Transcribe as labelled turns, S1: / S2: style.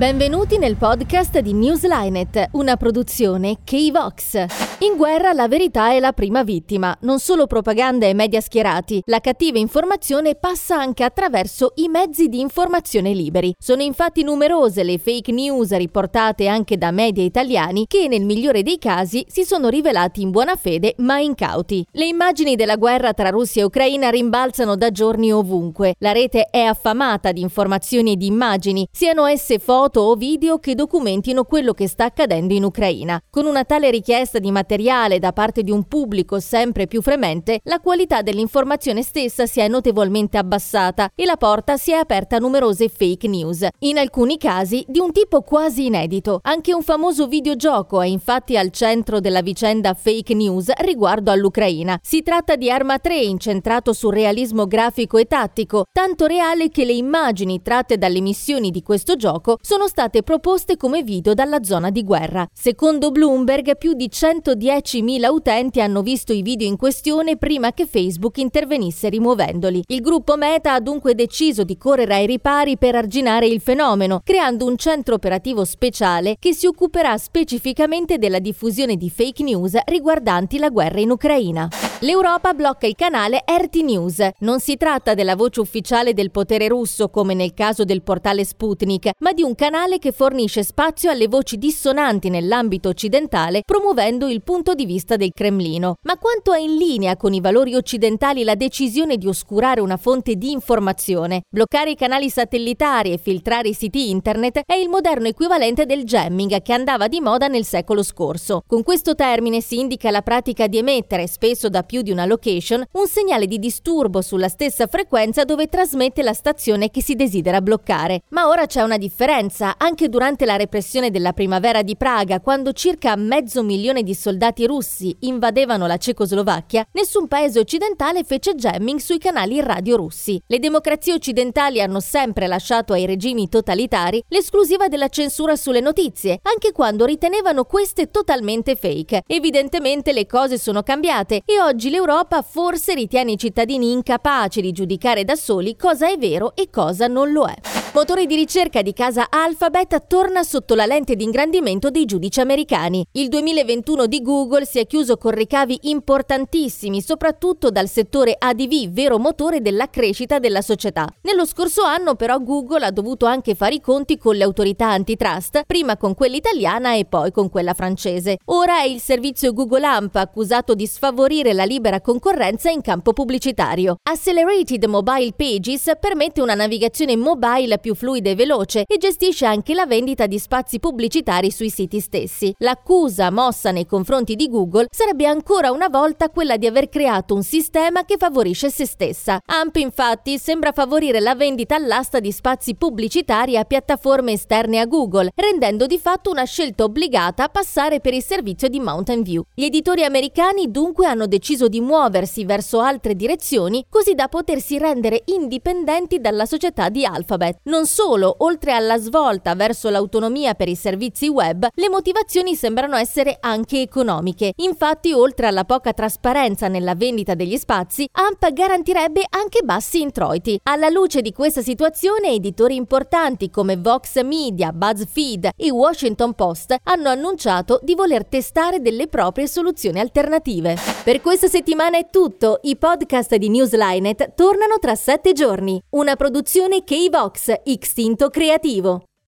S1: Benvenuti nel podcast di Newslinet, una produzione K-Vox. In guerra la verità è la prima vittima, non solo propaganda e media schierati. La cattiva informazione passa anche attraverso i mezzi di informazione liberi. Sono infatti numerose le fake news riportate anche da media italiani che, nel migliore dei casi, si sono rivelati in buona fede ma incauti. Le immagini della guerra tra Russia e Ucraina rimbalzano da giorni ovunque. La rete è affamata di informazioni e di immagini, siano esse foto o video che documentino quello che sta accadendo in Ucraina. Con una tale richiesta di materiale da parte di un pubblico sempre più fremente, la qualità dell'informazione stessa si è notevolmente abbassata e la porta si è aperta a numerose fake news, in alcuni casi di un tipo quasi inedito. Anche un famoso videogioco è infatti al centro della vicenda fake news riguardo all'Ucraina. Si tratta di Arma 3, incentrato sul realismo grafico e tattico, tanto reale che le immagini tratte dalle missioni di questo gioco sono state proposte come video dalla zona di guerra. Secondo Bloomberg, più di 110.000 utenti hanno visto i video in questione prima che Facebook intervenisse rimuovendoli. Il gruppo Meta ha dunque deciso di correre ai ripari per arginare il fenomeno, creando un centro operativo speciale che si occuperà specificamente della diffusione di fake news riguardanti la guerra in Ucraina. L'Europa blocca il canale RT News. Non si tratta della voce ufficiale del potere russo come nel caso del portale Sputnik, ma di un canale che fornisce spazio alle voci dissonanti nell'ambito occidentale, promuovendo il punto di vista del Cremlino. Ma quanto è in linea con i valori occidentali la decisione di oscurare una fonte di informazione? Bloccare i canali satellitari e filtrare i siti internet è il moderno equivalente del jamming che andava di moda nel secolo scorso. Con questo termine si indica la pratica di emettere, spesso da più di una location, un segnale di disturbo sulla stessa frequenza dove trasmette la stazione che si desidera bloccare. Ma ora c'è una differenza. Anche durante la repressione della primavera di Praga, quando circa 500.000 di soldati russi invadevano la Cecoslovacchia, nessun paese occidentale fece jamming sui canali radio russi. Le democrazie occidentali hanno sempre lasciato ai regimi totalitari l'esclusiva della censura sulle notizie, anche quando ritenevano queste totalmente fake. Evidentemente le cose sono cambiate e oggi l'Europa forse ritiene i cittadini incapaci di giudicare da soli cosa è vero e cosa non lo è. Motore di ricerca di casa Alphabet torna sotto la lente di ingrandimento dei giudici americani. Il 2021 di Google si è chiuso con ricavi importantissimi, soprattutto dal settore ADV, vero motore della crescita della società. Nello scorso anno però Google ha dovuto anche fare i conti con le autorità antitrust, prima con quella italiana e poi con quella francese. Ora è il servizio Google AMP accusato di sfavorire la libera concorrenza in campo pubblicitario. Accelerated Mobile Pages permette una navigazione mobile più fluida e veloce e gestisce anche la vendita di spazi pubblicitari sui siti stessi. L'accusa mossa nei confronti di Google sarebbe ancora una volta quella di aver creato un sistema che favorisce se stessa. AMP infatti sembra favorire la vendita all'asta di spazi pubblicitari a piattaforme esterne a Google, rendendo di fatto una scelta obbligata a passare per il servizio di Mountain View. Gli editori americani dunque hanno deciso di muoversi verso altre direzioni così da potersi rendere indipendenti dalla società di Alphabet. Non solo, oltre alla svolta verso l'autonomia per i servizi web, le motivazioni sembrano essere anche economiche. Infatti, oltre alla poca trasparenza nella vendita degli spazi, AMP garantirebbe anche bassi introiti. Alla luce di questa situazione, editori importanti come Vox Media, BuzzFeed e Washington Post hanno annunciato di voler testare delle proprie soluzioni alternative. Per questa settimana è tutto. I podcast di Newslinet tornano tra 7 giorni. Una produzione K-Vox, Xtinto Creativo.